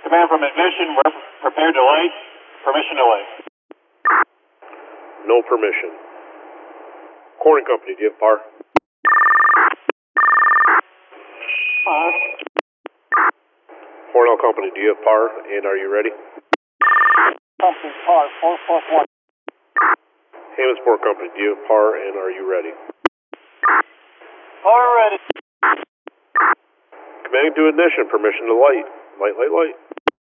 Command from ignition, we're prepared to light. Permission to light. No permission. Corning Company, do you have power? Hornell Company, do you have power, and are you ready? Company, power, 441. Hammondsport Company, do you have power, and are you ready? Power ready. Commanding to ignition, permission to light. Light, light, light.